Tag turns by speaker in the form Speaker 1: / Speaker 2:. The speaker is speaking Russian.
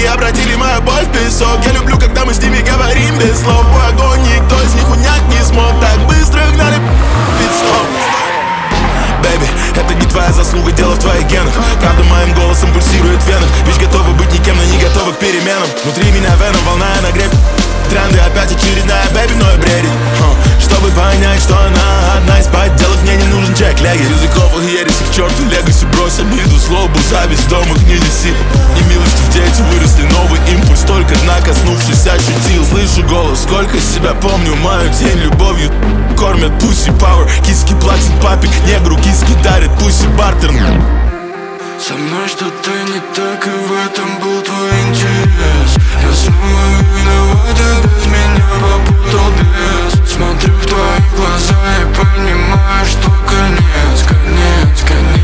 Speaker 1: Боги обратили мою боль в песок. Я люблю, когда мы с ними говорим без слов. Мой огонь никто из них унять не смог. Так быстро гнали пит-стоп. Бэйби, это не твоя заслуга, дело в твоих генах. Правда моим голосом пульсирует в венах. Ведь готовы быть никем, но не готовы к переменам. Внутри меня веном, волна нагреб. Тренды опять очередная, бэйби, но и бредит. Чтобы понять, что она одна из подделок, мне не нужен чек-леги. Языков и ересь к черту, легаси брось обиду, злобу, зависть в дом их не неси. Немилости в дети выросли, новый импульс, только дна коснувшись ощутил. Слышу голос, сколько себя помню, мою тень любовью кормят пусси пауэр. Киски платят папе, негру киски дарят пусси бартер.
Speaker 2: Со мной что-то не так, и в этом был твой интерес. Я снова виноват, и без меня попутал бес. Смотрю в твои глаза и понимаю, что конец, конец, конец.